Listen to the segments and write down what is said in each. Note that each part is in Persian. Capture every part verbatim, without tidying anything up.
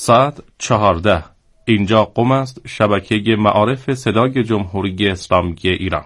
ساعت چهارده. اینجا قم است، شبکه معارف صدای جمهوری اسلامی ایران.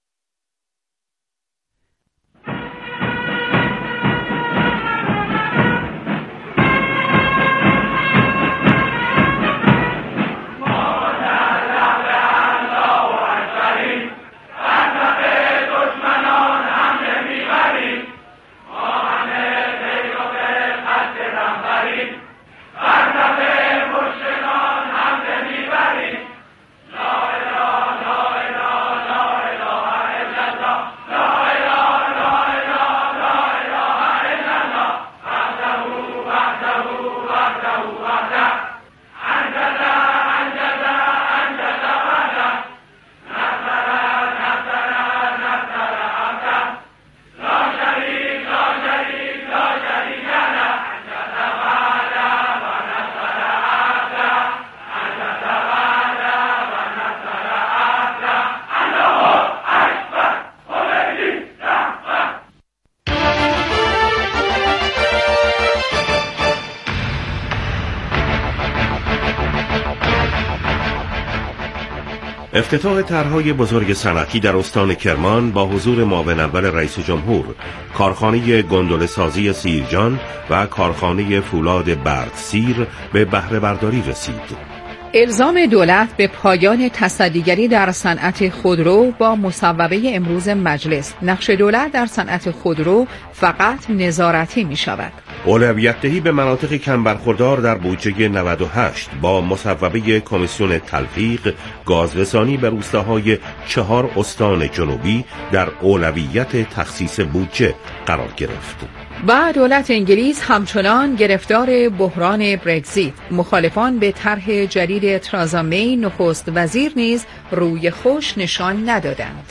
افتتاح طرح‌های بزرگ صنعتی در استان کرمان با حضور معاون اول رئیس جمهور، کارخانه گندله‌سازی سیرجان و کارخانه فولاد بردسیر به بهره برداری رسید. الزام دولت به پایان تصدیگری در صنعت خودرو با مصوبه امروز مجلس. نقش دولت در صنعت خودرو فقط نظارتی می شود. اولویت دهی به مناطق کم برخوردار در بودجه نود و هشت با مصوبه کمیسیون تلفیق گازرسانی به روستاهای چهار استان جنوبی در اولویت تخصیص بودجه قرار گرفت. و دولت انگلیس همچنان گرفتار بحران برگزیت. مخالفان به طرح جدید ترازا می نخست وزیر نیز روی خوش نشان ندادند.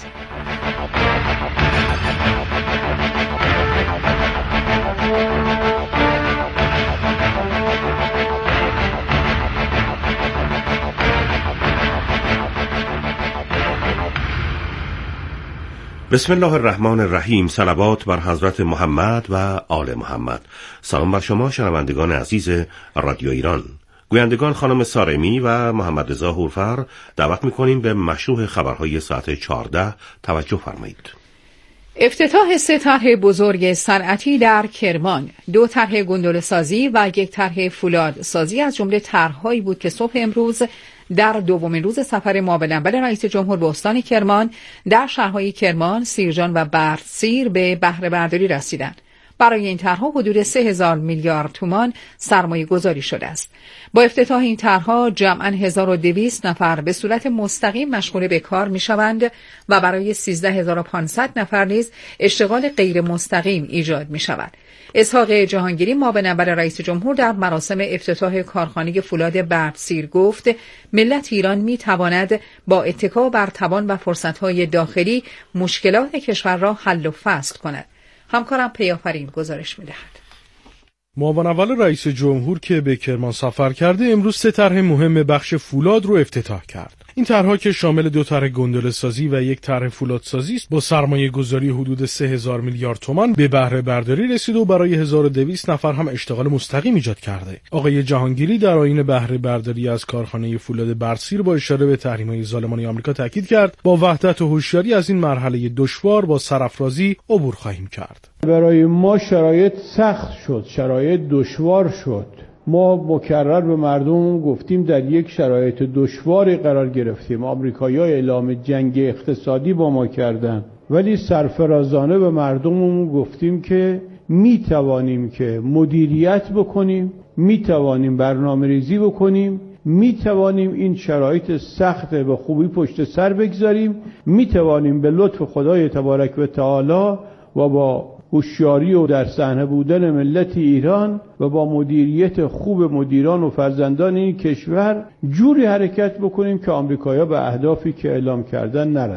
بسم الله الرحمن الرحیم. صلوات بر حضرت محمد و آل محمد. سلام بر شما شنوندگان عزیز رادیو ایران. گویندگان خانم سارمی و محمد رضا هورفر دعوت می‌کنیم به مشروع خبرهای ساعت چهارده توجه فرمایید. افتتاح سه طرح بزرگ صنعتی در کرمان، دو طرح گندله‌سازی و یک طرح فولادسازی از جمله طرح‌هایی بود که صبح امروز در دومین روز سفر معاون اول رئیس جمهور به استان کرمان در شهرهای کرمان، سیرجان و بردسیر به بهره برداری رسیدند. برای این طرح‌ها حدود سه هزار میلیارد تومان سرمایه گذاری شده است. با افتتاح این طرح‌ها جمعاً هزار و دویست نفر به صورت مستقیم مشغول به کار می‌شوند و برای سیزده هزار و پانصد نفر نیز اشتغال غیر مستقیم ایجاد می‌شود. اسحاق جهانگیری معاون اول رئیس جمهور در مراسم افتتاح کارخانه فولاد بردسیر گفت ملت ایران می‌تواند با اتکا بر توان و فرصت‌های داخلی مشکلات کشور را حل و فصل کند. همکارم پیافرین گزارش می‌دهد. معاون اول رئیس جمهور که به کرمان سفر کرده امروز سه طرح مهم بخش فولاد رو افتتاح کرد. این طرح‌ها که شامل دو طرح گندله‌سازی و یک طرح فولادسازی است با سرمایه گذاری حدود سه هزار میلیارد تومان به بهره برداری رسید و برای هزار و دویست نفر هم اشتغال مستقیم ایجاد کرده. آقای جهانگیری در آیین بهره برداری از کارخانه فولاد بردسیر با اشاره به تحریم‌های ظالمانه آمریکا تاکید کرد با وحدت و هوشیاری از این مرحله دشوار با سرافرازی عبور خواهیم کرد. برای ما شرایط سخت شد، شرایط دشوار شد. ما مکرر به مردم گفتیم در یک شرایط دشواری قرار گرفتیم. آمریکایی‌ها اعلام جنگ اقتصادی با ما کردند، ولی سرفرازانه به مردم گفتیم که می توانیم که مدیریت بکنیم، می توانیم برنامه‌ریزی بکنیم، می توانیم این شرایط سخت به خوبی پشت سر بگذاریم، می توانیم به لطف خدای تبارک و تعالی و با هوشیاری و در صحنه بودن ملت ایران و با مدیریت خوب مدیران و فرزندان این کشور جوری حرکت بکنیم که آمریکایی‌ها به اهدافی که اعلام کردن نرسن.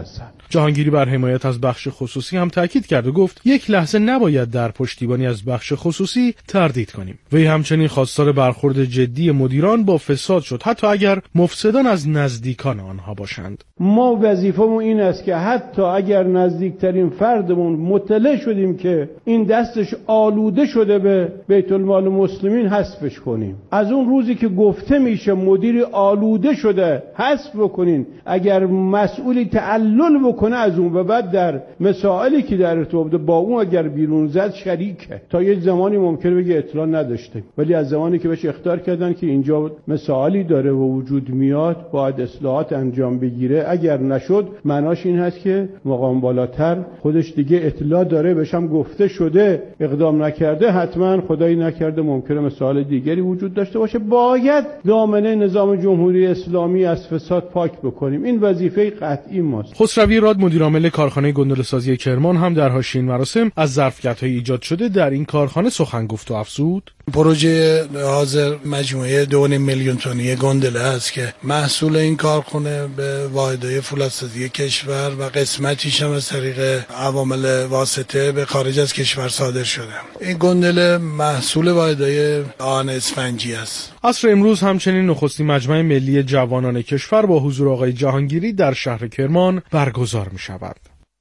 جهانگیری بر حمایت از بخش خصوصی هم تاکید کرد و گفت یک لحظه نباید در پشتیبانی از بخش خصوصی تردید کنیم. وی همچنین خواستار برخورد جدی مدیران با فساد شد، حتی اگر مفسدان از نزدیکان آنها باشند. ما وظیفمون این است که حتی اگر نزدیکترین فردمون مطلع شدیم که این دستش آلوده شده به بیت المال مسلمین حذفش کنیم. از اون روزی که گفته میشه مدیر آلوده شده حذف بکنین، اگر مسئولی تعلل بکنه از اون و بعد در مسائلی که در ارتباط با اون اگر بیرون زد شریکه. تا یه زمانی ممکنه بگه اطلاع نداشته، ولی از زمانی که بهش اخطار کردن که اینجا مسائلی داره و وجود میاد باید اصلاحات انجام بگیره، اگر نشد معناش این هست که مقام بالاتر خودش دیگه اطلاع داره، بهش هم گفته شده اقدام نکرده، حتما خدایی نکرده ممکنه مسائل دیگری وجود داشته باشه. باید دامنه نظام جمهوری اسلامی از فساد پاک بکنیم. این وظیفه قطعی ماست. خسروی راد مدیر عامل کارخانه گندله‌سازی کرمان هم در حاشیه این مراسم از ظرفیت‌های ایجاد شده در این کارخانه سخن گفت و افزود: پروژه حاضر مجموعه دو میلیون تنی گندله است که محصول این کارخانه به واحدهای فولادسازی کشور و قسمتیش هم از طریق عوامل واسطه به خارج از کشور صادر شده. این گندله محصول واحدهای آهن اسفنجی است. عصر امروز همچنین نخستین مجمع ملی جوانان کشور با حضور آقای جهانگیری در شهر کرمان برگزار می شود.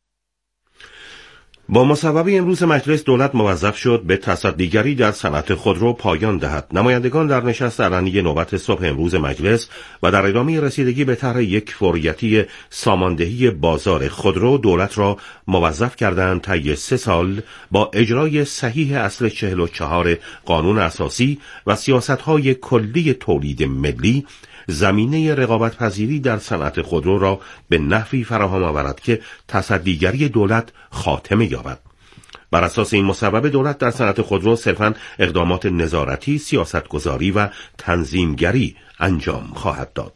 با مصوبه امروز مجلس دولت موظف شد به تصدیگری در صنعت خودرو پایان دهد. نمایندگان در نشست علنی نوبت صبح امروز مجلس و در ادامه رسیدگی به طرح یک فوریتی ساماندهی بازار خودرو دولت را موظف کردند طی سه سال با اجرای صحیح اصل چهل و چهار قانون اساسی و سیاست‌های کلی تولید ملی زمینه رقابت پذیری در صنعت خودرو را به نحوی فراهم آورد که تصدیگری دولت خاتمه یابد. بر اساس این مصوبه دولت در صنعت خودرو صرفاً اقدامات نظارتی، سیاستگذاری و تنظیمگری انجام خواهد داد.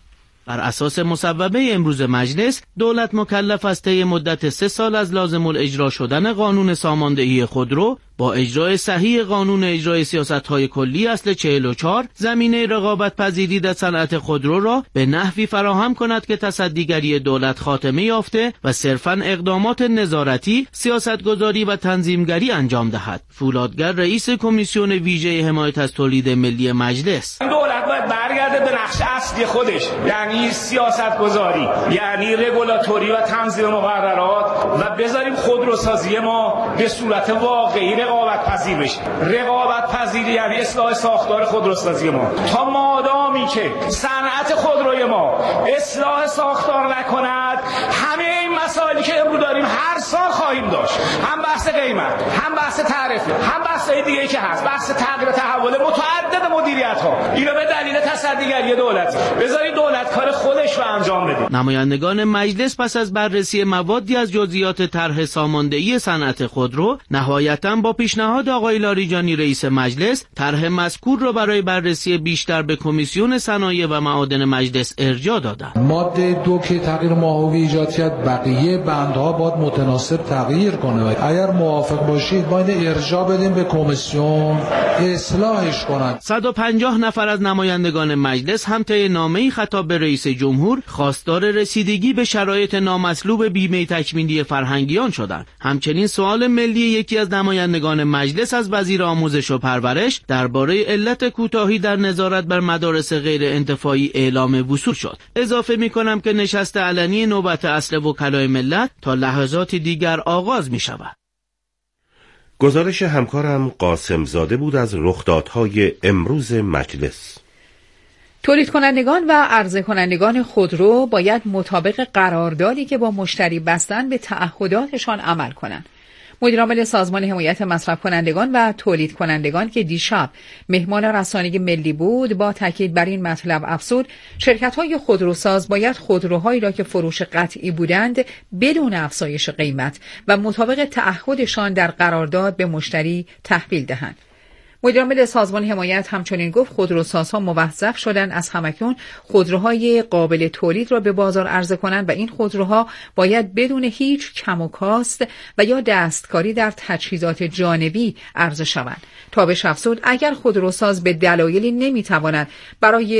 بر اساس مصوبه امروز مجلس دولت مکلف است طی مدت سه سال از لازم الاجرا شدن قانون ساماندهی خودرو با اجرای صحیح قانون اجرای سیاست‌های کلی اصل چهل و چهار زمینه رقابت پذیری در صنعت خودرو را به نحوی فراهم کند که تصدیگری دولت خاتمه یافته و صرفاً اقدامات نظارتی، سیاستگذاری و تنظیمگری انجام دهد. فولادگر رئیس کمیسیون ویژه حمایت از تولید ملی مجلس: دولت باید برگرده به نقش اصلی خودش، یعنی سیاستگذاری، یعنی رگولاتوری و تنظیم مقررات، و بذاریم خودروسازی ما به صورت واقعی رقابت پذیر بشه. رقابت پذیری یعنی اصلاح ساختار خودروسازی ما. تا مادامی که صنعت خودروی ما اصلاح ساختار نکند، همه این مسائلی که امروز داریم هر سال خواهیم داشت. هم بحث قیمت، هم بحث تعرفه، هم بحث‌های دیگه‌ای که هست، بحث تغییر تحول متعدد مدیریت‌ها. اینو به دلیل تصدیگری دولت بذارید دولت کار خودش رو انجام بده. نمایندگان مجلس پس از بررسی موادی از جزئیات طرح ساماندهی صنعت خودرو نهایتاً با پیشنهاد آقای لاریجانی رئیس مجلس طرح مذکور را برای بررسی بیشتر به کمیسیون صنایع و معادن مجلس ارجاع دادند. ماده دو که تغییر ماهوی ایجاد کرد، بقیه بندها باید متناسب تغییر کنه. اگر موافق باشید باید ارجاع بدیم به کمیسیون اصلاحش کنند. صد و پنجاه نفر از نمایندگان مجلس هم طی نامه‌ای خطاب به رئیس جمهور خواستار رسیدگی به شرایط نامطلوب بیمه تکمیلی فرهنگیان شدند. همچنین سوال ملی یکی از نمایندگان مجلس از وزیر آموزش و پرورش درباره علت کوتاهی در نظارت بر مدارس غیر انتفاعی اعلام وصول شد. اضافه می‌کنم که نشست علنی نوبت اصل وکلای ملت تا لحظات دیگر آغاز می‌شود. گزارش همکارم قاسم زاده بود از رخدادهای امروز مجلس. تولید کنندگان و عرضه کنندگان خودرو باید مطابق قراردادی که با مشتری بستن به تعهداتشان عمل کنند. مدیر عامل سازمان حمایت مصرف کنندگان و تولید کنندگان که دیشب مهمان رسانه ملی بود با تاکید بر این مطلب افزود شرکت‌های خودروساز باید خودروهایی را که فروش قطعی بودند بدون افزایش قیمت و مطابق تعهدشان در قرارداد به مشتری تحویل دهند. مدیر عامل سازمان حمایت همچنین گفت خودروسازها موظف شدن از همکنون خودروهای قابل تولید را به بازار عرضه کنند و این خودروها باید بدون هیچ کم و کاست و یا دستکاری در تجهیزات جانبی عرضه شوند. تابش افزود اگر خودروساز به دلایلی نمیتواند برای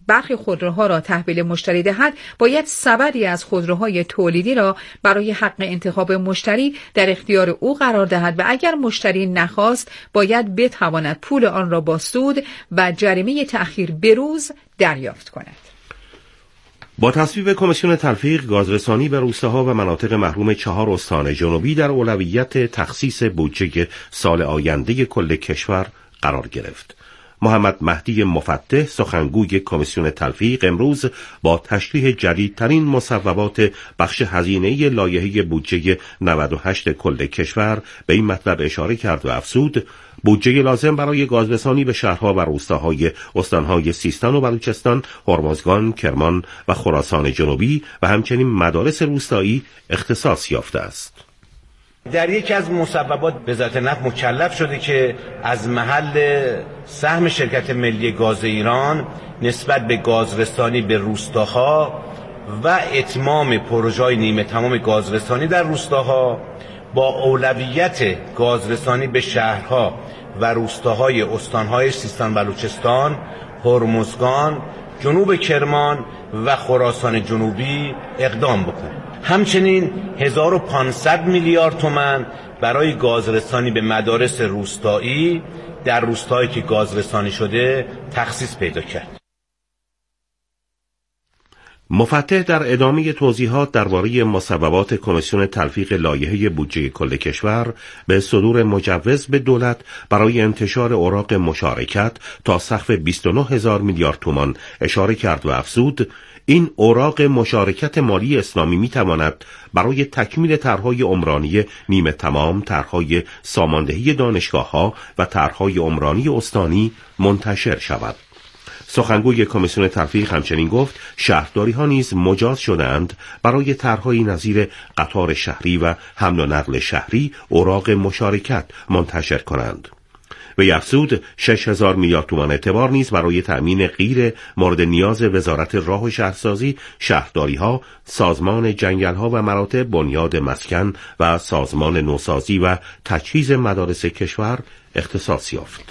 برخی خودروها را تحویل مشتری دهد، باید سبدی از خودروهای تولیدی را برای حق انتخاب مشتری در اختیار او قرار دهد و اگر مشتری نخواست باید بتواند پول آن را با سود و جریمه تأخیر بروز دریافت کند. با تصویب کمیسیون تلفیق، گازرسانی به روستاها و مناطق محروم چهار استان جنوبی در اولویت تخصیص بودجه سال آینده کل کشور قرار گرفت. محمد مهدی مفتح، سخنگوی کمیسیون تلفیق، امروز با تشریح جدیدترین مصوبات بخش هزینه‌ای لایحه بودجه نود و هشت کل کشور به این مطلب اشاره کرد و افزود بودجه لازم برای گازرسانی به شهرها و روستاهای استانهای سیستان و بلوچستان، هرمزگان، کرمان و خراسان جنوبی و همچنین مدارس روستایی اختصاص یافته است. در یکی از مصوبات وزارت نفت مکلف شده که از محل سهم شرکت ملی گاز ایران نسبت به گازرسانی به روستاها و اتمام پروژه‌های نیمه تمام گازرسانی در روستاها با اولویت گازرسانی به شهرها و روستاهای استانهای سیستان بلوچستان، هرمزگان، جنوب کرمان و خراسان جنوبی اقدام بکنه. همچنین هزار و پانصد میلیارد تومان برای گازرسانی به مدارس روستایی در روستایی که گازرسانی شده تخصیص پیدا کرد. مفتح در ادامه توضیحات درباره مصوبات کمیسیون تلفیق لایحه بودجه کل کشور به صدور مجوز به دولت برای انتشار اوراق مشارکت تا سقف بیست و نه هزار میلیارد تومان اشاره کرد و افزود این اوراق مشارکت مالی اسلامی می تواند برای تکمیل طرحهای عمرانی نیمه تمام، طرحهای ساماندهی دانشگاه‌ها و طرحهای عمرانی استانی منتشر شود. سخنگوی کمیسیون تلفیق همچنین گفت شهرداری ها نیز مجاز شدند برای طرحهای نظیر قطار شهری و حمل و نقل شهری اوراق مشارکت منتشر کنند. و افزود شش هزار میلیارد تومان اعتبار نیز برای تأمین غیر مورد نیاز وزارت راه و شهرسازی، شهرداری ها، سازمان جنگل ها و مراتع بنیاد مسکن و سازمان نوسازی و تجهیز مدارس کشور اختصاص یافت.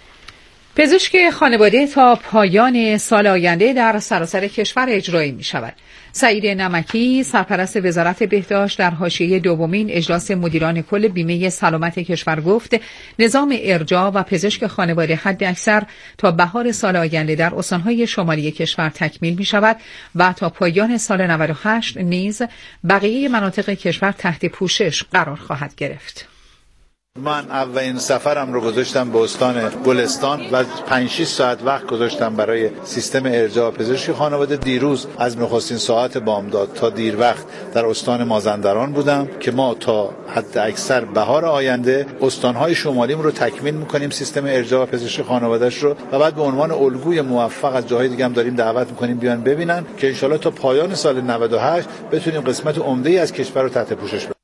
پزشک خانواده تا پایان سال آینده در سراسر کشور اجرایی می شود. سعید نمکی، سرپرست وزارت بهداشت، در حاشیه دومین اجلاس مدیران کل بیمه سلامت کشور گفت نظام ارجاع و پزشک خانواده حد اکثر تا بهار سال آینده در استانهای شمالی کشور تکمیل می شود و تا پایان سال نود و هشت نیز بقیه مناطق کشور تحت پوشش قرار خواهد گرفت. من اولین سفرم رو گذاشتم به استان گلستان و پنج شش ساعت وقت گذاشتم برای سیستم ارجاع پزشکی خانواده. دیروز از نخستین ساعت بامداد تا دیر وقت در استان مازندران بودم که ما تا حد اکثر بهار آینده استانهای شمالیم رو تکمیل میکنیم سیستم ارجاع پزشکی خانوادهش رو و بعد به عنوان الگوی موفق از جاهای دیگه هم داریم دعوت میکنیم بیان ببینن که انشالله تا پایان سال نود و هشت بتونیم قسمت عمده‌ای از کشور رو تحت پوشش بگیریم.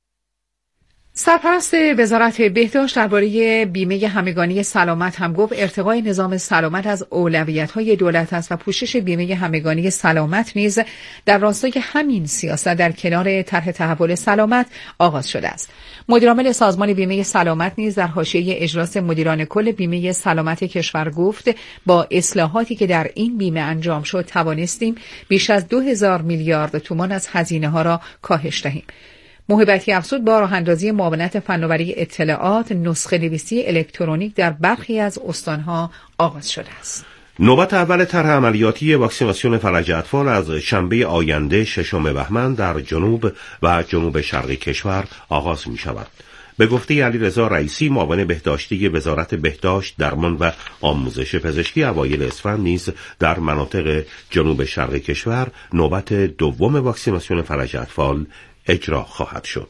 سرپرست وزارت بهداشت درباره بیمه همگانی سلامت هم گفت ارتقای نظام سلامت از اولویت‌های دولت است و پوشش بیمه همگانی سلامت نیز در راستای همین سیاست در کنار طرح تحول سلامت آغاز شده است. مدیرعامل سازمان بیمه سلامت نیز در حاشیه اجلاس مدیران کل بیمه سلامت کشور گفت با اصلاحاتی که در این بیمه انجام شد توانستیم بیش از دو هزار میلیارد تومان از هزینه‌ها را کاهش دهیم. موهبتی افزود با راه اندازی معاونت فناوری اطلاعات نسخه نویسی الکترونیک در برخی از استانها آغاز شده است. نوبت اول طرح عملیاتی واکسیناسیون فلج اطفال از شنبه آینده ششم بهمن در جنوب و جنوب شرق کشور آغاز می شود. به گفته علیرضا رئیسی معاون بهداشتی وزارت بهداشت، درمان و آموزش پزشکی، اوایل اسفند نیز در مناطق جنوب شرق کشور نوبت دوم واکسیناسیون فلج اطفال اجرا خواهد شد.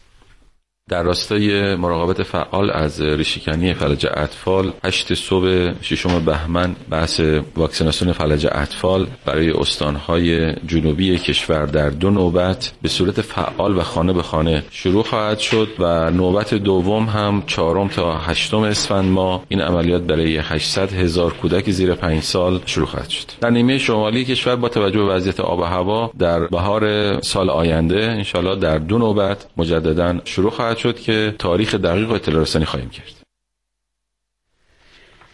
در راستای مراقبت فعال از ریشه‌کنی فلج اطفال، هشت صبح ششم بهمن بحث واکسیناسیون فلج اطفال برای استانهای جنوبی کشور در دو نوبت به صورت فعال و خانه به خانه شروع خواهد شد و نوبت دوم هم چهارم تا هشتم اسفند ماه این عملیات برای هشتصد هزار کودک زیر پنج سال شروع خواهد شد. در نیمه شمالی کشور با توجه به وضعیت آب و هوا در بهار سال آینده انشالله در دو نوبت مجددا شروع خواهد شد که تاریخ دقیق و اطلاع رسانی خواهیم کرد.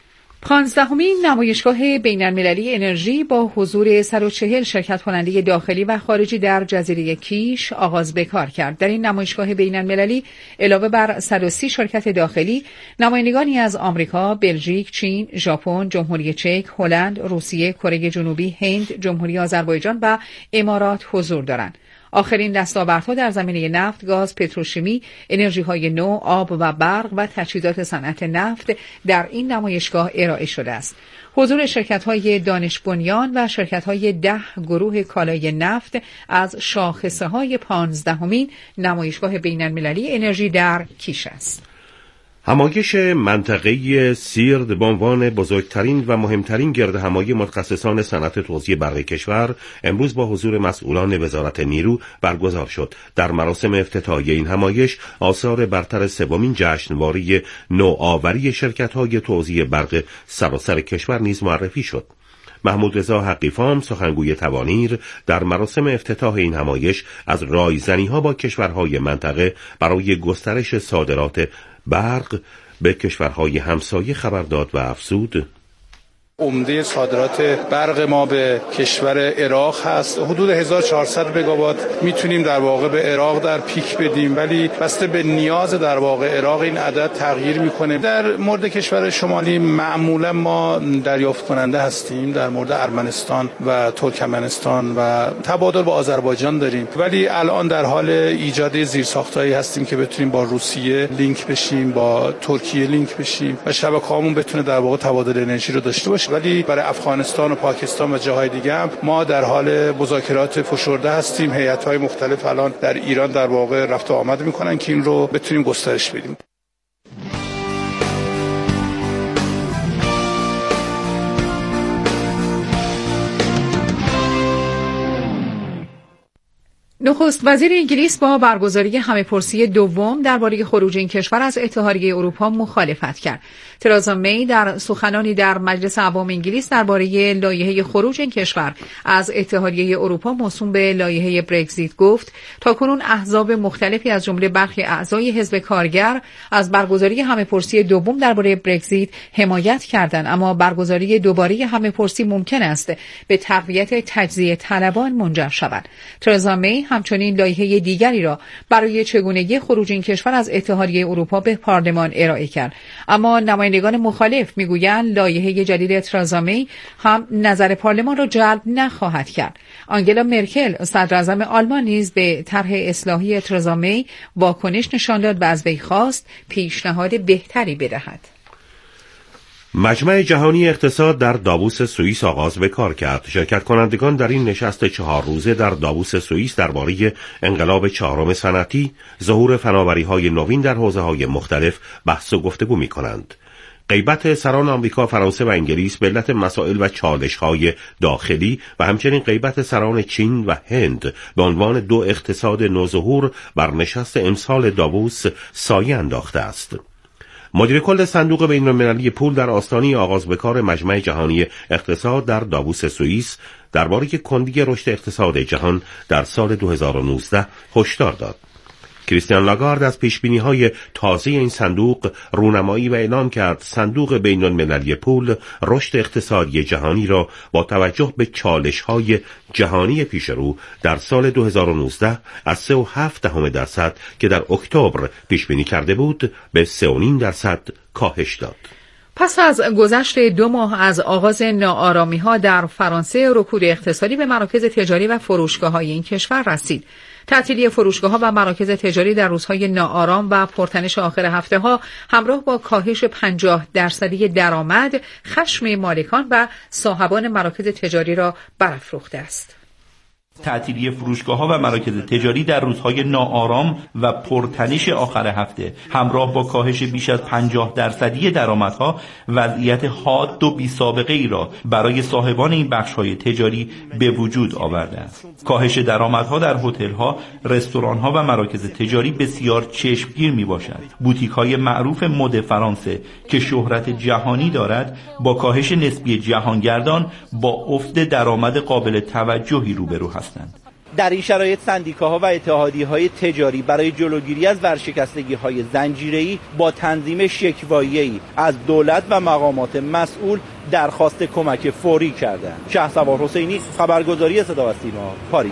پانزدهمین نمایشگاه بین‌المللی انرژی با حضور صد و چهل شرکت کننده داخلی و خارجی در جزیره کیش آغاز به کار کرد. در این نمایشگاه بین‌المللی علاوه بر صد و سی شرکت داخلی، نمایندگانی از آمریکا، بلژیک، چین، ژاپن، جمهوری چک، هلند، روسیه، کره جنوبی، هند، جمهوری آذربایجان و امارات حضور دارند. آخرین دستاوردها در زمینه نفت، گاز، پتروشیمی، انرژی‌های نو، آب و برق و تجهیزات صنعت نفت در این نمایشگاه ارائه شده است. حضور شرکت‌های دانش بنیان و شرکت‌های ده گروه کالای نفت از شاخصه‌های پانزدهمین نمایشگاه بین‌المللی انرژی در کیش است. همایش منطقه‌ای سیرد به عنوان بزرگترین و مهمترین گردهمایی متخصصان صنعت توزیع برق کشور امروز با حضور مسئولان وزارت نیرو برگزار شد. در مراسم افتتاحیه این همایش آثار برتر سومین جشنواره نوآوری شرکت‌های توزیع برق سراسر کشور نیز معرفی شد. محمود رضا حقیفام سخنگوی توانیر در مراسم افتتاح این همایش از رایزنی‌ها با کشورهای منطقه برای گسترش صادرات برق به کشورهای همسایه خبر داد و افزود: عمده صادرات برق ما به کشور عراق هست. حدود هزار و چهارصد مگاوات میتونیم در واقع به عراق در پیک بدیم، ولی بسته به نیاز در واقع عراق این عدد تغییر میکنه. در مورد کشور شمالی معمولا ما دریافت کننده هستیم، در مورد ارمنستان و ترکمنستان و تبادل با آذربایجان داریم، ولی الان در حال ایجاد زیرساختایی هستیم که بتونیم با روسیه لینک بشیم، با ترکیه لینک بشیم و شبکه‌هامون بتونه در واقع تبادل انرژی رو داشته باشه. ولی برای افغانستان و پاکستان و جاهای دیگه هم ما در حال مذاکرات فشرده هستیم. هیئت‌های مختلف الان در ایران در واقع رفت و آمد میکنن که این رو بتونیم گسترش بدیم. نخست وزیر انگلیس با برگزاری همه‌پرسی دوم درباره خروج این کشور از اتحادیه اروپا مخالفت کرد. ترازا می در سخنانی در مجلس عوام انگلیس درباره لایحه خروج این کشور از اتحادیه اروپا موسوم به لایحه برگزیت گفت: تاکنون احزاب مختلفی از جمله برخی اعضای حزب کارگر از برگزاری همه‌پرسی دوم درباره برگزیت حمایت کردند، اما برگزاری دوباره همه‌پرسی ممکن است به تقویت تجزیه طلبان منجر شود. ترازا می همچنین لایحه دیگری را برای چگونگی خروج این کشور از اتحادیه اروپا به پارلمان ارائه کرد، اما نمایندگان مخالف میگویند لایحه جدید ترازا می هم نظر پارلمان را جلب نخواهد کرد. آنگلا مرکل صدراعظم آلمان نیز به طرح اصلاحی ترازا می واکنش نشان داد و از وی خواست پیشنهاد بهتری بدهد. مجمع جهانی اقتصاد در داووس سوئیس آغاز به کار کرد. شرکت کنندگان در این نشست چهار روزه در داووس سوئیس درباره انقلاب چهارم صنعتی، ظهور فناوری‌های نوین در حوزه‌های مختلف بحث و گفتگو می‌کنند. غیبت سران آمریکا، فرانسه و انگلیس به علت مسائل و چالش‌های داخلی و همچنین غیبت سران چین و هند به عنوان دو اقتصاد نوظهور بر نشست امسال داووس سایه انداخته است. مدیر کل صندوق بین‌المللی پول در آستانه آغاز به کار مجمع جهانی اقتصاد در داووس سوئیس درباره کندی رشد اقتصاد جهان در سال دو هزار و نوزده هشدار داد. کریستیان لاگارد از پیشبینی‌های تازه این صندوق رونمایی و اعلام کرد صندوق بین‌المللی پول رشد اقتصادی جهانی را با توجه به چالش‌های جهانی پیش رو در سال دو هزار و نوزده از سه و هفت دهم درصد که در اکتبر پیشبینی کرده بود به سه و نیم درصد کاهش داد. پس از گذشت دو ماه از آغاز ناآرامی‌ها در فرانسه، رکود اقتصادی به مراکز تجاری و فروشگاه‌های این کشور رسید. تعطیلی فروشگاه‌ها و مراکز تجاری در روزهای ناآرام و پرتنش آخر هفته‌ها همراه با کاهش پنجاه درصدی درآمد، خشم مالکان و صاحبان مراکز تجاری را برافروخته است. تعطیلی فروشگاه‌ها و مراکز تجاری در روزهای ناآرام و پرتنش آخر هفته همراه با کاهش بیش از پنجاه درصدی درآمدها وضعیت حاد و بی‌سابقه‌ای را برای صاحبان این بخش‌های تجاری به وجود آورده است. کاهش درآمدها در هتل‌ها، رستوران‌ها و مراکز تجاری بسیار چشمگیر می‌باشد. بوتیک‌های معروف مد فرانسه که شهرت جهانی دارد با کاهش نسبی جهانگردان با افت درآمد قابل توجهی روبرو هستند. در این شرایط سندیکاها و اتحادیه‌های تجاری برای جلوگیری از ورشکستگی‌های زنجیره‌ای با تنظیم شکوایی‌ای از دولت و مقامات مسئول درخواست کمک فوری کردند. شهسوار حسینی، خبرگزاری صدا و سیما، پاریس.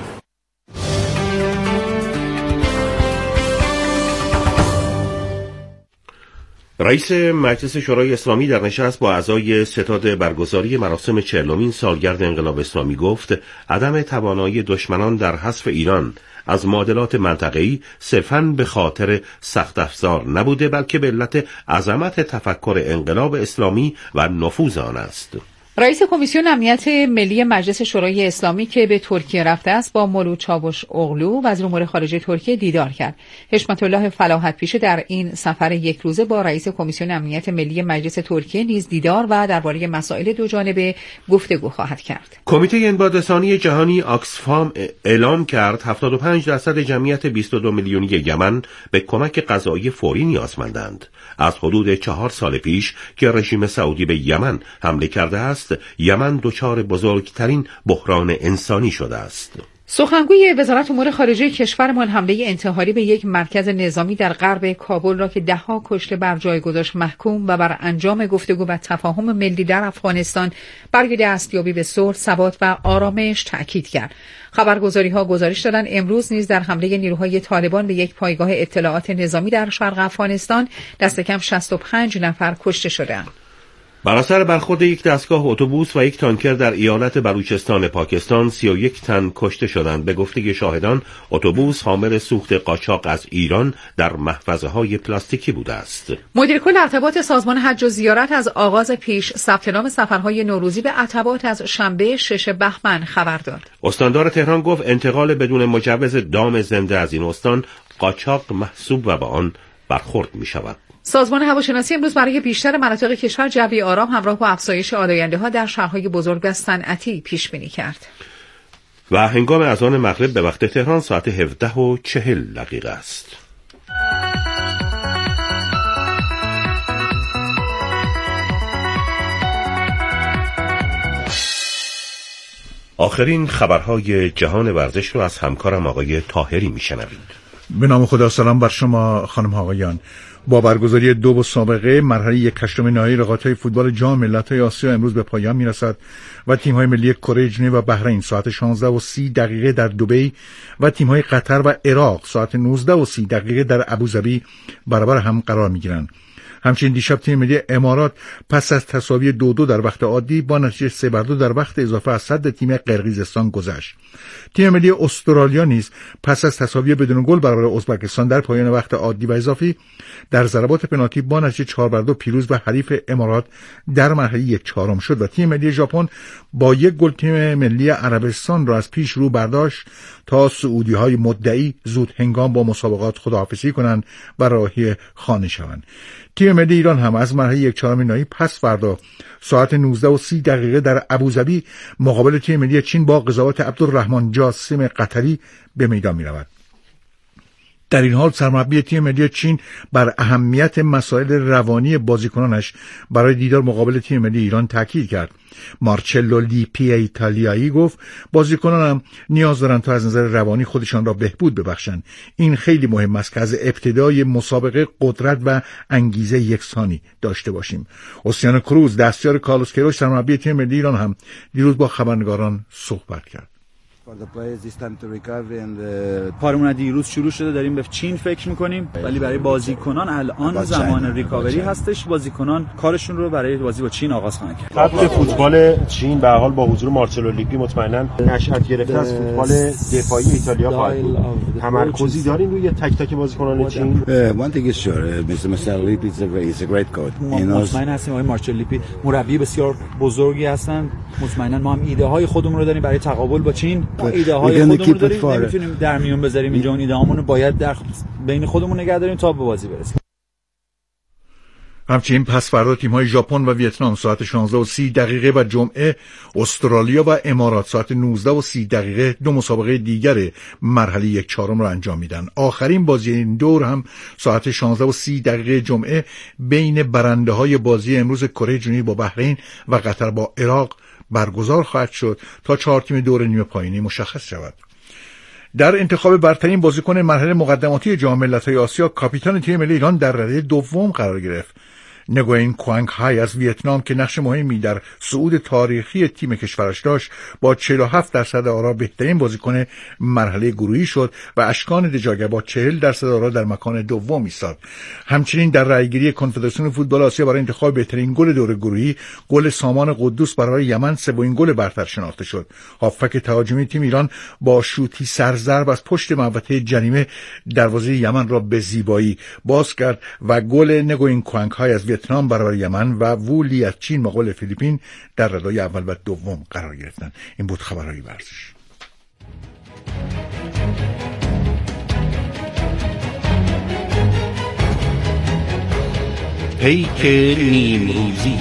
رئیس مجلس شورای اسلامی در نشست با اعضای ستاد برگزاری مراسم چهلمین سالگرد انقلاب اسلامی گفت عدم توانایی دشمنان در حذف ایران از معادلات منطقه‌ای صرفاً به خاطر سخت افزار نبوده، بلکه به علت عظمت تفکر انقلاب اسلامی و نفوذ آن است. رئیس کمیسیون امنیت ملی مجلس شورای اسلامی که به ترکیه رفته است با مولود چاوش اغلو وزیر امور خارجه ترکیه دیدار کرد. حشمت الله فلاحت پیشه در این سفر یک روزه با رئیس کمیسیون امنیت ملی مجلس ترکیه نیز دیدار و درباره مسائل دو جانبه گفتگو خواهد کرد. کمیته انبادرسانی جهانی آکسفام اعلام کرد هفتاد و پنج درصد جمعیت بیست و دو میلیونی یمن به کمک غذایی فوری نیازمندند. از حدود چهار سال پیش که رژیم سعودی به یمن حمله کرده است، یمن دچار بزرگترین بحران انسانی شده است. سخنگوی وزارت امور خارجه کشورمان حمله انتحاری به یک مرکز نظامی در غرب کابل را که دهها کشته بر جای گذاشت محکوم و بر انجام گفتگو و تفاهم ملی در افغانستان برای دستیابی به صلح، ثبات و آرامش تأکید کرد. خبرگزاری‌ها گزارش دادند امروز نیز در حمله نیروهای طالبان به یک پایگاه اطلاعات نظامی در شرق افغانستان دست کم شصت و پنج نفر کشته شدند. بر اثر برخورد یک دستگاه اتوبوس و یک تانکر در ایالت بلوچستان پاکستان سی و یک تن کشته شدند. به گفته شاهدان اتوبوس حامل سوخت قاچاق از ایران در محفظه‌های پلاستیکی بوده است. مدیر کل ارتباط سازمان حج و زیارت از آغاز پیش ثبت نام سفرهای نوروزی به عتبات از شنبه شش بهمن خبر داد. استاندار تهران گفت انتقال بدون مجوز دام زنده از این استان قاچاق محسوب و با آن برخورد می‌شود. سازمان هواشناسی امروز برای بیشتر مناطق کشور جوی آرام همراه با افزایش آلاینده‌ها در شهرهای بزرگ و صنعتی پیش بینی کرد. و هنگام اذان مغرب به وقت تهران ساعت هفده و چهل دقیقه است. آخرین خبرهای جهان ورزش رو از همکارم آقای طاهری میشنوید. به نام خدا، سلام بر شما خانم آقایان. با برگزاری دو مسابقه مرحله یک هشتم نهایی رقابت‌های فوتبال جام ملت‌های آسیا امروز به پایان می‌رسد و تیم‌های ملی کره جنوبی و بحرین ساعت شانزده و سی دقیقه در دبی و تیم‌های قطر و عراق ساعت نوزده و سی دقیقه در ابوظبی برابر هم قرار می‌گیرند. همچنین دیشب تیم ملی امارات پس از تساوی دو دو در وقت عادی با نتیجه سه بر دو در وقت اضافه از صد تیم قرقیزستان گذشت. تیم ملی استرالیا نیز پس از تساوی بدون گل برابر ازبکستان در پایان وقت عادی و اضافی در ضربات پنالتی با نتیجه چهار بر دو پیروز و حریف امارات در مرحله یک چهارم شد و تیم ملی ژاپن با یک گل تیم ملی عربستان را از پیش رو برداشت تا سعودی‌های مدعی زود هنگام با مسابقات خداحافظی کنند و راهی خانه شوند. تیم ملی ایران هم از مرحله یک چهارم نهایی پس فردا ساعت نوزده و سی دقیقه در ابوظبی مقابل تیم ملی چین با قضاوت عبدالرحمن جاسم قطری به میدان می‌رود. در این حال سرمربی تیم ملی چین بر اهمیت مسائل روانی بازیکنانش برای دیدار مقابل تیم ملی ایران تاکید کرد. مارچلو لیپی ایتالیایی گفت بازیکنانم نیاز دارند تا از نظر روانی خودشان را بهبود ببخشند. این خیلی مهم است که از ابتدای مسابقه قدرت و انگیزه یکسانی داشته باشیم. اوسیانو کروز دستیار کارلوس کیروش سرمربی تیم ملی ایران هم دیروز با خبرنگاران صحبت کرد. کارمون دیروز شروع شده، داریم به چین فکر میکنیم، ولی برای بازیکنان الان زمان ریکاوری هستش. بازیکنان کارشون رو برای بازی با چین آغاز خواهند کرد. خط فوتبال چین به هر حال با حضور مارچلو لیپی مطمئنا نشأت گرفته از فوتبال دفاعی ایتالیا خواهد بود. تمرکزی داریم روی تک تک بازیکنان چین. One thing is sure, Mister Masalip is a is a great coach. مطمئن هستیم آقای مارچلو لیپی مربی بسیار بزرگی هستن. مطمئنا ما هم ایده های خودمون رو داریم برای تقابل با چین. ایده های خودمون رو داریم، نمیتونیم در میون بذاریم اینجا. اون ایده هامون رو باید در بین خودمون نگه داریم تا به بازی برسیم. همچنین پس فردا تیم‌های ژاپن و ویتنام ساعت شانزده و سی دقیقه و جمعه استرالیا و امارات ساعت نوزده و سی دقیقه دو مسابقه دیگر مرحله یک چهارم را انجام میدن. آخرین بازی این دور هم ساعت شانزده و سی دقیقه جمعه بین برنده‌های بازی امروز کره جنوبی با بحرین و قطر با عراق برگزار خواهد شد تا چهار تیم دور نیمه پایانی مشخص شود. در انتخاب برترین بازیکن مرحله مقدماتی جام ملت‌های آسیا، کاپیتان تیم ملی ایران در رده دوم قرار گرفت. نگوئین کوانگ های از ویتنام که نقش مهمی در صعود تاریخی تیم کشورش داشت، با چهل و هفت درصد آرا بهترین بازیکن مرحله گروهی شد و اشکان دجاگه با چهل درصد آرا در مکان دوم ایستاد. همچنین در رأیگیری کنفدراسیون فوتبال آسیا برای انتخاب بهترین گل دور گروهی، گل سامان قدوس برای یمن سومین گل برتر شناخته شد. هافبک تهاجمی تیم ایران با شوتی سرضرب از پشت محوطه جریمه دروازه یمن را به زیبایی باز کرد و گل نگوئین کوانگ های از ویتنام برابر یمن و وو لی از چین مقابل فیلیپین در ردای اول و دوم قرار گرفتند. این بود خبرهای ورزش. پیک نیمروزی.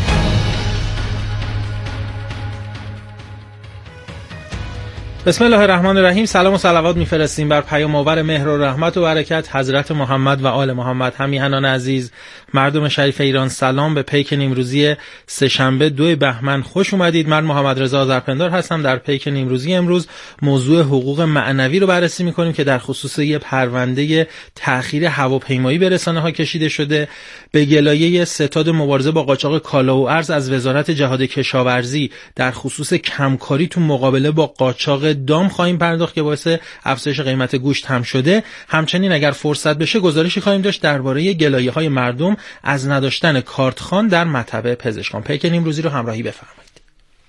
بسم الله الرحمن الرحیم. سلام و صلوات میفرستیم بر پیام‌آور مهر و رحمت و برکت حضرت محمد و آل محمد. همیهنان عزیز، مردم شریف ایران، سلام. به پیک نیمروزی سه‌شنبه دو بهمن خوش اومدید. من محمد رضا آذرپندار هستم. در پیک نیمروزی امروز موضوع حقوق معنوی رو بررسی می‌کنیم که در خصوص یه پرونده تأخیر هواپیمایی به رسانه‌ها کشیده شده. به گلایه ستاد مبارزه با قاچاق کالا و ارز از وزارت جهاد کشاورزی در خصوص کمکاری تو مقابله با قاچاق دام خواهیم پرداخت که باعث افزایش قیمت گوشت هم شده. همچنین اگر فرصت بشه گزارشی خواهیم داشت درباره گلایه‌های مردم از نداشتن کارتخوان در مطب پزشکان. پیک نیمروزی رو همراهی بفرمایید.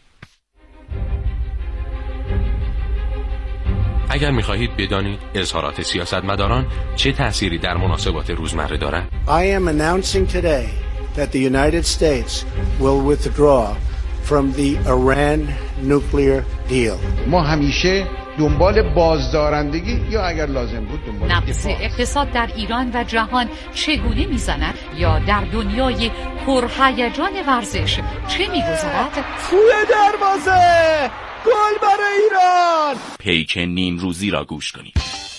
اگر می‌خواهید بدانید اظهارات سیاستمداران چه تأثیری در مناسبات روزمره دارند. I am announcing today that the United States will withdraw from the Iran nuclear deal. ما همیشه دنبال بازدارندگی یا اگر لازم بود دنبال نبض اقتصاد در ایران و جهان چگونه میزند یا در دنیای پرهیجان ورزش چه میگذرد؟ توی دروازه گل برای ایران. پیک نیمروزی را گوش کنید.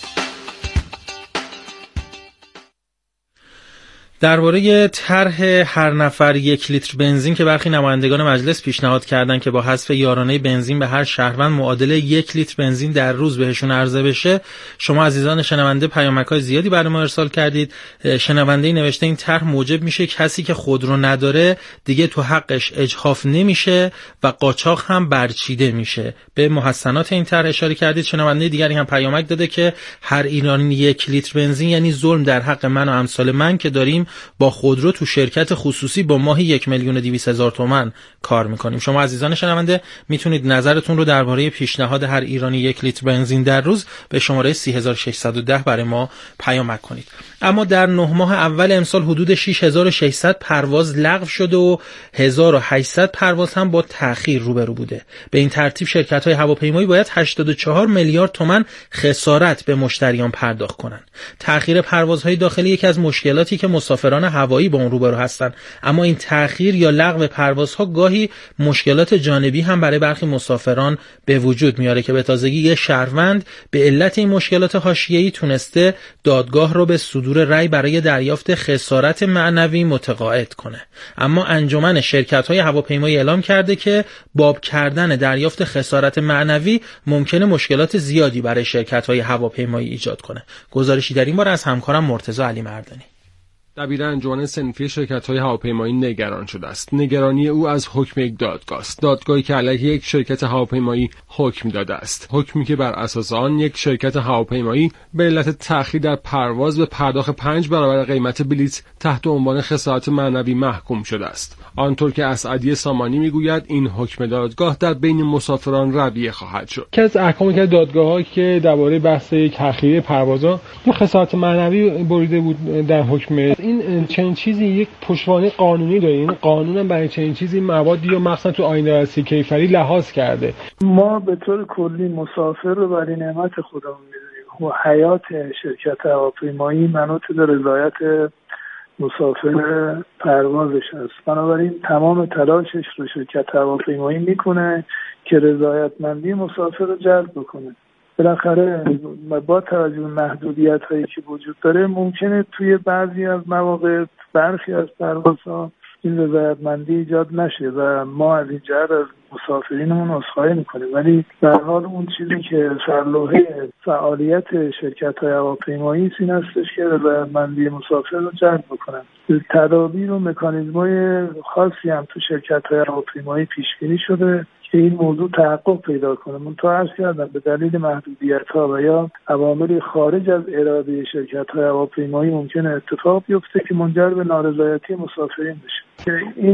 درباره طرح هر نفر یک لیتر بنزین که برخی نمایندگان مجلس پیشنهاد کردند که با حذف یارانه بنزین به هر شهروند معادل یک لیتر بنزین در روز بهشون عرضه بشه، شما عزیزان شنونده پیامک‌های زیادی برای ما ارسال کردید. شنونده نوشته این طرح موجب میشه کسی که خودرو نداره دیگه تو حقش اجحاف نمیشه و قاچاق هم برچیده میشه. به محسنات این طرح اشاره کردید. شنونده دیگری هم پیامک داده که هر ایرانی یک لیتر بنزین یعنی ظلم در حق من و امثال من که داریم با خودرو تو شرکت خصوصی با ماهی یک میلیون و دویست هزار تومان کار میکنیم. شما عزیزان شنونده میتونید نظرتون رو درباره پیشنهاد هر ایرانی یک لیتر بنزین در روز به شماره سه هزار و ششصد و ده برای ما پیامک کنید. اما در نه ماه اول امسال حدود شش هزار و ششصد پرواز لغو شده و هزار و هشتصد پرواز هم با تأخیر روبرو بوده. به این ترتیب شرکت‌های هواپیمایی باید هشتاد و چهار میلیارد تومان خسارت به مشتریان پرداخت کنند. تأخیر پروازهای داخلی یکی از مشکلاتی که مسافران هوایی با اون روبرو هستند، اما این تأخیر یا لغو پروازها گاهی مشکلات جانبی هم برای برخی مسافران به وجود میاره که به تازگی یه شهروند به علت این مشکلات حاشیه‌ای تونسته دادگاه رو به صدور رأی برای دریافت خسارت معنوی متقاعد کنه. اما انجمن شرکت‌های هواپیمایی اعلام کرده که باب کردن دریافت خسارت معنوی ممکنه مشکلات زیادی برای شرکت‌های هواپیمایی ایجاد کنه. گزارشی در این باره از همکارم مرتضی علی مردانی. دبیر انجمن صنفی شرکت‌های هواپیمایی نگران شده است. نگرانی او از حکم یک دادگاه است. دادگاهی که علیه یک شرکت هواپیمایی حکم داده است. حکمی که بر اساس آن یک شرکت هواپیمایی به علت تأخیر در پرواز به پرداخت پنج برابر قیمت بلیط تحت عنوان خسارت معنوی محکوم شده است. آنطور که اسعدی سامانی میگوید این حکم دادگاه در بین مسافران رویه خواهد شد. که از احکامی که دادگاه‌ها که درباره بحث تأخیر پروازها اون خسارت معنوی بریده بود در حکم، این چنین چیزی یک پشتوانه قانونی داره. این قانون هم برای چنین چیزی موادی یا مثلا تو آیین رئیسی کیفری لحاظ کرده. ما به طور کلی مسافر رو برای نعمت خودمون می‌دونیم و حیات شرکت هواپیمایی منوط به رضایت مسافر پروازش هست. بنابراین تمام تلاشش رو شرکت هواپیمایی میکنه که رضایتمندی مسافر رو جلب بکنه. بالاخره با توجه به محدودیت هایی که وجود داره ممکنه توی بعضی از مواقع برخی از پروازها این رضایتمندی ایجاد نشه و ما از این جهت از مسافرینمون عذرخواهی میکنیم. ولی در حال اون چیزی که سرلوحه فعالیت شرکت‌های هواپیمایی این هستش که رضایتمندی مسافر رو جلب بکنن. تدابیر و مکانیزم‌های خاصی هم تو شرکت‌های هواپیمایی پیش بینی شده که این موضوع تحقق پیدا کنه. من تا عرض کردم به دلیل محدودیت‌ها و یا عوامل خارج از اراده شرکت‌های هواپیمایی ممکنه اتفاق بیفته که منجر به نارضایتی مسافرین بشه که این